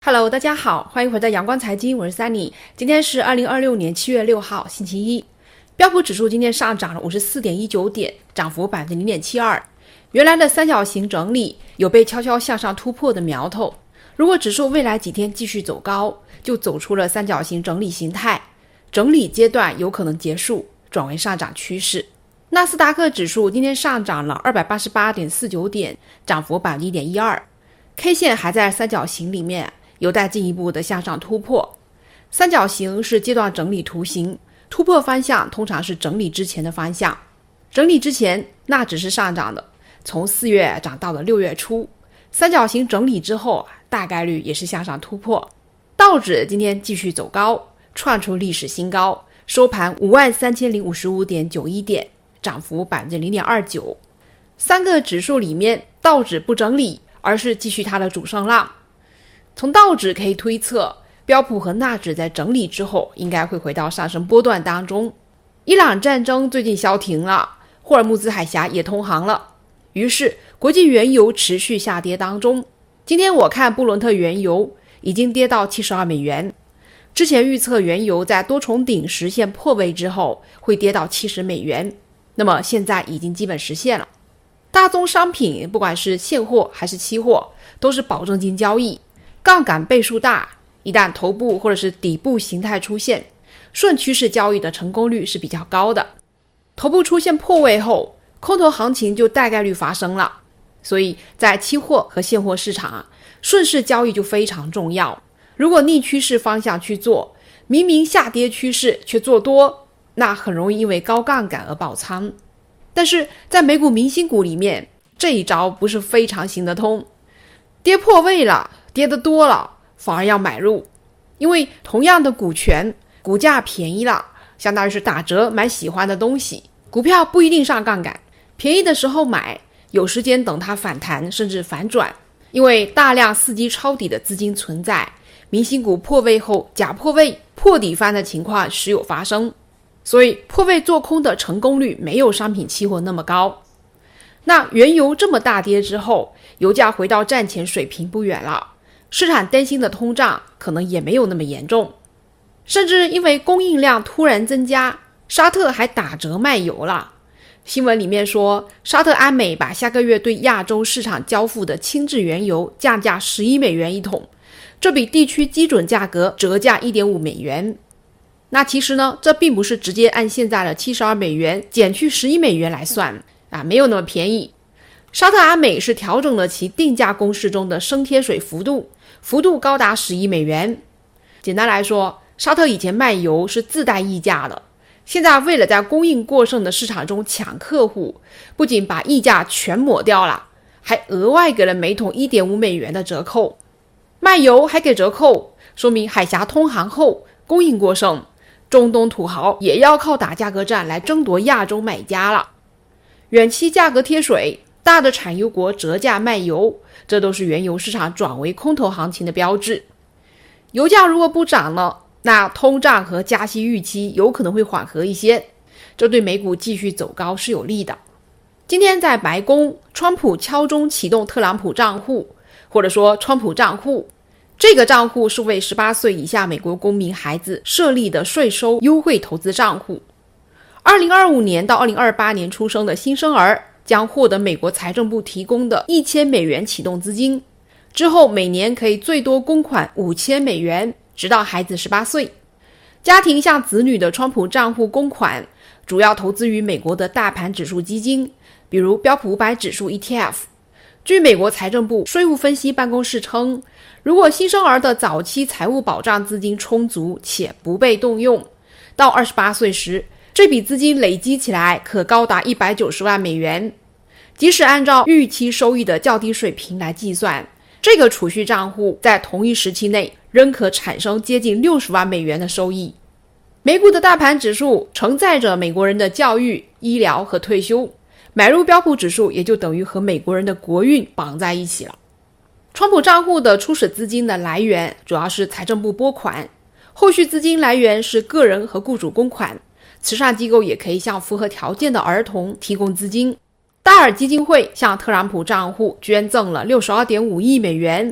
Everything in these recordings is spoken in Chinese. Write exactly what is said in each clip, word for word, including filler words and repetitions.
Hello， 大家好，欢迎回到阳光财经，我是 Sunny。今天是二零二六年七月六号，星期一。标普指数今天上涨了 五十四点一九 点，涨幅 百分之零点七二。原来的三角形整理有被悄悄向上突破的苗头。如果指数未来几天继续走高，就走出了三角形整理形态，整理阶段有可能结束，转为上涨趋势。纳斯达克指数今天上涨了 二百八十八点四九 点，涨幅 百分之一点一二。K 线还在三角形里面，有待进一步的向上突破。三角形是阶段整理图形，突破方向通常是整理之前的方向。整理之前那只是上涨的，从四月涨到了六月初。三角形整理之后，大概率也是向上突破。道指今天继续走高，创出历史新高，收盘 五万三千零五十五点九一 点，涨幅 百分之零点二九。三个指数里面，道指不整理，而是继续它的主升浪。从道指可以推测，标普和纳指在整理之后应该会回到上升波段当中。伊朗战争最近消停了，霍尔木兹海峡也通航了，于是国际原油持续下跌当中。今天我看布伦特原油已经跌到七十二美元，之前预测原油在多重顶实现破位之后会跌到七十美元，那么现在已经基本实现了。大宗商品不管是现货还是期货都是保证金交易，杠杆倍数大，一旦头部或者是底部形态出现，顺趋势交易的成功率是比较高的。头部出现破位后，空头行情就大概率发生了。所以在期货和现货市场啊，顺势交易就非常重要。如果逆趋势方向去做，明明下跌趋势却做多，那很容易因为高杠杆而爆仓。但是在美股明星股里面，这一招不是非常行得通。跌破位了，跌得多了，反而要买入。因为同样的股权，股价便宜了，相当于是打折买喜欢的东西。股票不一定上杠杆，便宜的时候买，有时间等它反弹甚至反转。因为大量伺机抄底的资金存在，明星股破位后假破位破底翻的情况时有发生，所以破位做空的成功率没有商品期货那么高。那原油这么大跌之后，油价回到战前水平不远了，市场担心的通胀可能也没有那么严重，甚至因为供应量突然增加，沙特还打折卖油了。新闻里面说，沙特阿美把下个月对亚洲市场交付的轻质原油降价十一美元一桶，这比地区基准价格折价 一点五美元。那其实呢，这并不是直接按现在的七十二美元减去十一美元来算啊，没有那么便宜。沙特阿美是调整了其定价公式中的升贴水幅度，幅度高达十一美元。简单来说，沙特以前卖油是自带溢价的，现在为了在供应过剩的市场中抢客户，不仅把溢价全抹掉了，还额外给了每桶 一点五美元的折扣。卖油还给折扣，说明海峡通航后供应过剩，中东土豪也要靠打价格战来争夺亚洲买家了。远期价格贴水，大的产油国折价卖油，这都是原油市场转为空头行情的标志。油价如果不涨了，那通胀和加息预期有可能会缓和一些，这对美股继续走高是有利的。今天在白宫，川普敲钟启动特朗普账户，或者说川普账户。这个账户是为十八岁以下美国公民孩子设立的税收优惠投资账户。二零二五年到二零二八年出生的新生儿将获得美国财政部提供的一千美元启动资金，之后每年可以最多公款五千美元，直到孩子十八岁。家庭向子女的川普账户公款主要投资于美国的大盘指数基金，比如标普五百指数 E T F。 据美国财政部税务分析办公室称，如果新生儿的早期财务保障资金充足且不被动用，到二十八岁时，这笔资金累积起来可高达一百九十万美元。即使按照预期收益的较低水平来计算，这个储蓄账户在同一时期内仍可产生接近六十万美元的收益。美股的大盘指数承载着美国人的教育、医疗和退休，买入标普指数也就等于和美国人的国运绑在一起了。川普账户的初始资金的来源主要是财政部拨款，后续资金来源是个人和雇主公款，慈善机构也可以向符合条件的儿童提供资金。大尔基金会向特朗普账户捐赠了 六十二点五亿美元，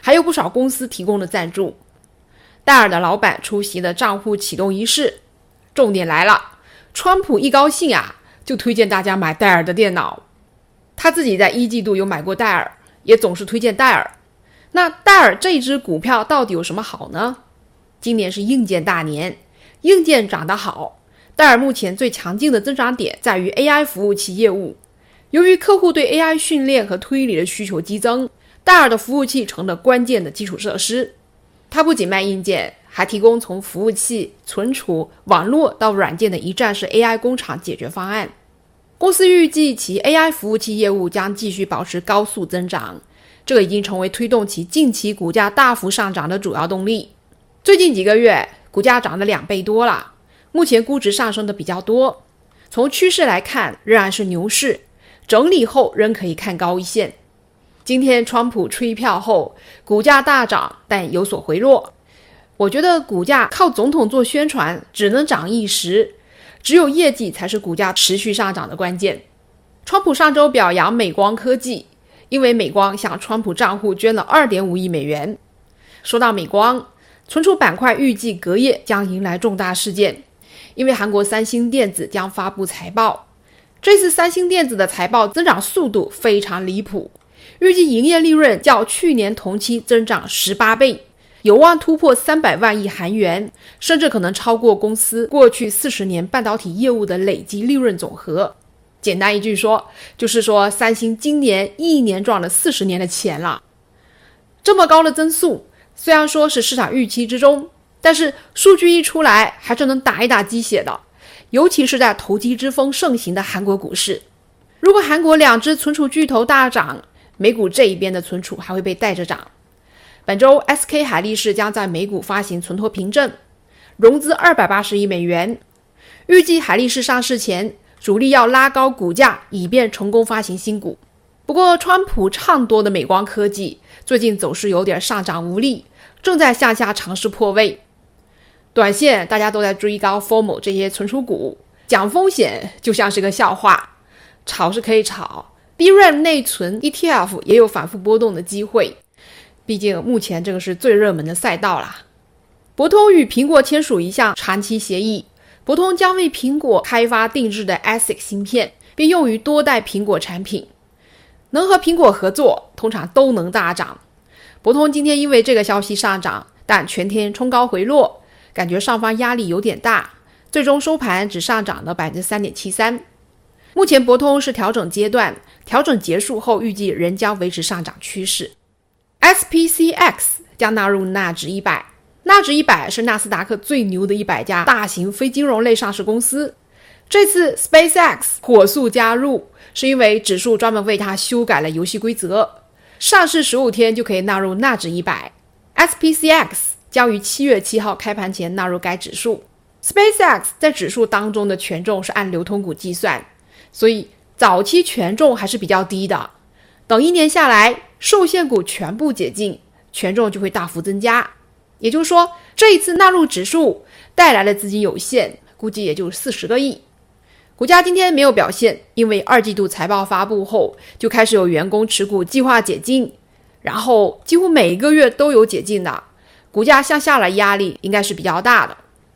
还有不少公司提供了赞助。戴尔的老板出席了账户启动仪式，重点来了，川普一高兴啊，就推荐大家买戴尔的电脑。他自己在一季度有买过戴尔，也总是推荐戴尔。那戴尔这支股票到底有什么好呢？今年是硬件大年，硬件涨得好。戴尔目前最强劲的增长点在于 A I 服务器业务。由于客户对 A I 训练和推理的需求激增，戴尔的服务器成了关键的基础设施。它不仅卖硬件，还提供从服务器、存储、网络到软件的一站式 A I 工厂解决方案。公司预计其 A I 服务器业务将继续保持高速增长，这个已经成为推动其近期股价大幅上涨的主要动力。最近几个月股价涨了两倍多了，目前估值上升的比较多。从趋势来看，仍然是牛市，整理后仍可以看高一线。今天川普吹票后，股价大涨，但有所回落。我觉得股价靠总统做宣传只能涨一时，只有业绩才是股价持续上涨的关键。川普上周表扬美光科技，因为美光向川普账户捐了 二点五亿美元。说到美光，存储板块预计隔夜将迎来重大事件，因为韩国三星电子将发布财报。这次三星电子的财报增长速度非常离谱，预计营业利润较去年同期增长十八倍，有望突破三百万亿韩元，甚至可能超过公司过去四十年半导体业务的累计利润总和。简单一句说，就是说三星今年一年赚了四十年的钱了。这么高的增速，虽然说是市场预期之中，但是数据一出来还是能打一打鸡血的，尤其是在投机之风盛行的韩国股市。如果韩国两只存储巨头大涨，美股这一边的存储还会被带着涨。本周 S K 海力士将在美股发行存托凭证，融资二百八十亿美元。预计海力士上市前，主力要拉高股价，以便成功发行新股。不过川普唱多的美光科技最近走势有点上涨无力，正在向下尝试破位。短线大家都在追高 F O M O 这些存储股，讲风险就像是个笑话，炒是可以炒， D R A M 内存 E T F 也有反复波动的机会，毕竟目前这个是最热门的赛道啦。博通与苹果签署一项长期协议，博通将为苹果开发定制的 A S I C 芯片，并用于多代苹果产品。能和苹果合作，通常都能大涨。博通今天因为这个消息上涨，但全天冲高回落，感觉上方压力有点大，最终收盘只上涨了 百分之三点七三。 目前博通是调整阶段，调整结束后预计仍将维持上涨趋势。 S P C X 将纳入纳指一百，纳指一百是纳斯达克最牛的一百家大型非金融类上市公司。这次 SpaceX 火速加入，是因为指数专门为它修改了游戏规则，上市十五天就可以纳入纳指一百。 S P C X 将于七月七号开盘前纳入该指数。 SpaceX 在指数当中的权重是按流通股计算，所以早期权重还是比较低的。等一年下来，受限股全部解禁，权重就会大幅增加。也就是说，这一次纳入指数带来的资金有限，估计也就四十个亿。股价今天没有表现，因为二季度财报发布后就开始有员工持股计划解禁，然后几乎每个月都有解禁的，股价向下的压力应该是比较大的。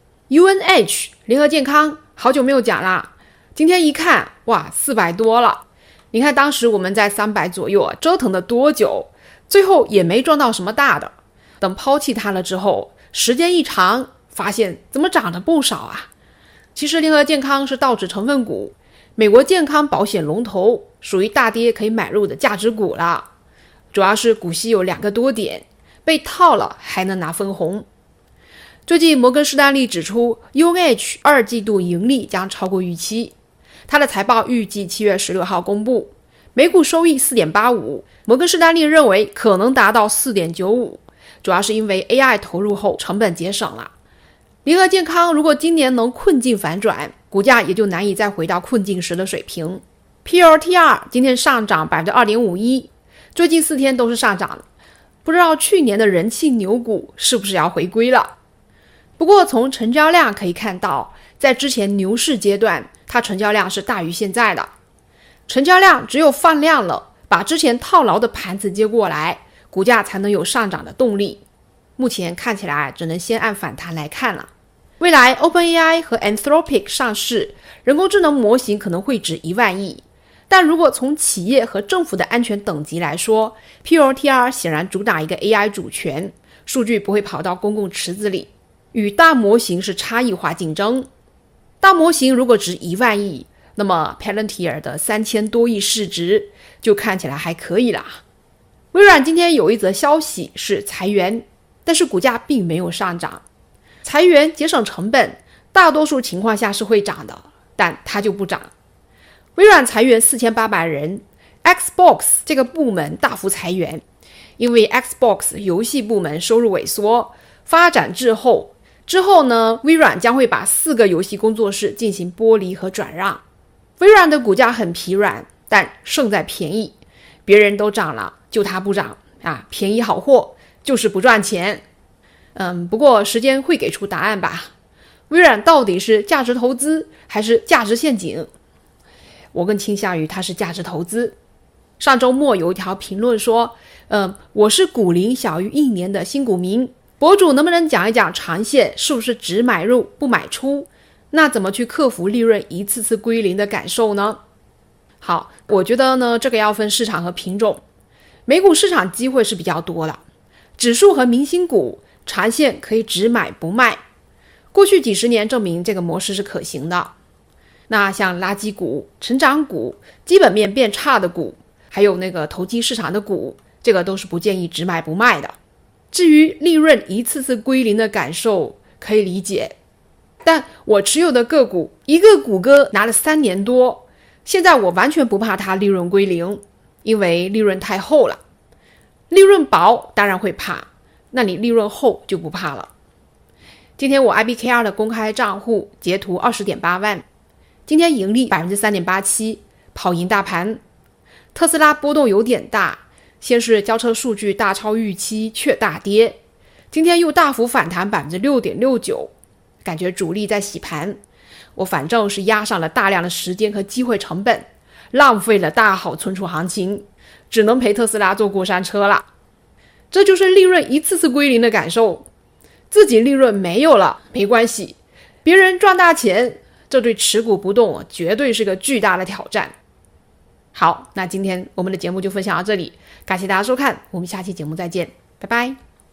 U N H 联合健康好久没有讲啦，今天一看，哇，四百多了。你看当时我们在三百左右啊，折腾了多久，最后也没赚到什么大的。等抛弃它了之后，时间一长，发现怎么涨得不少啊。其实联合健康是道指成分股，美国健康保险龙头，属于大跌可以买入的价值股了。主要是股息有两个多点，被套了还能拿分红。最近摩根士丹利指出 U N H 二季度盈利将超过预期，它的财报预计七月十六号公布，每股收益 四点八五， 摩根士丹利认为可能达到 四点九五， 主要是因为 A I 投入后成本节省了。联合健康如果今年能困境反转，股价也就难以再回到困境时的水平。 P L T R 今天上涨 百分之二点五一， 最近四天都是上涨的，不知道去年的人气牛股是不是要回归了。不过从成交量可以看到，在之前牛市阶段，它成交量是大于现在的。成交量只有放量了，把之前套牢的盘子接过来， 股价才能有上涨的动力。目前看起来只能先按反弹来看了。未来 OpenAI 和 Anthropic 上市，人工智能模型可能会值一万亿。但如果从企业和政府的安全等级来说， P O T R 显然主打一个 A I 主权，数据不会跑到公共池子里，与大模型是差异化竞争。大模型如果值一万亿，那么 Palantir 的三千多亿市值就看起来还可以啦。微软今天有一则消息是裁员，但是股价并没有上涨。裁员节省成本，大多数情况下是会涨的，但它就不涨。微软裁员四千八百人， Xbox 这个部门大幅裁员，因为 Xbox 游戏部门收入萎缩，发展滞后。之后呢，微软将会把四个游戏工作室进行剥离和转让。微软的股价很疲软，但胜在便宜，别人都涨了，就它不涨啊！便宜好货就是不赚钱。嗯，不过时间会给出答案吧。微软到底是价值投资还是价值陷阱？我更倾向于它是价值投资。上周末有一条评论说，嗯，我是股龄小于一年的新股民，博主能不能讲一讲长线是不是只买入不买出？那怎么去克服利润一次次归零的感受呢？好，我觉得呢，这个要分市场和品种。美股市场机会是比较多的，指数和明星股长线可以只买不卖，过去几十年证明这个模式是可行的。那像垃圾股、成长股、基本面变差的股，还有那个投机市场的股，这个都是不建议只买不卖的。至于利润一次次归零的感受可以理解，但我持有的个股，一个谷歌拿了三年多，现在我完全不怕它利润归零，因为利润太厚了。利润薄当然会怕，那你利润厚就不怕了。今天我 I B K R 的公开账户截图 二十点八万，今天盈利 百分之三点八七， 跑赢大盘。特斯拉波动有点大，先是交车数据大超预期却大跌，今天又大幅反弹 百分之六点六九， 感觉主力在洗盘。我反正是压上了大量的时间和机会成本，浪费了大好存储行情，只能陪特斯拉坐过山车了。这就是利润一次次归零的感受。自己利润没有了没关系，别人赚大钱，这对持股不动绝对是个巨大的挑战。好，那今天我们的节目就分享到这里，感谢大家收看，我们下期节目再见，拜拜。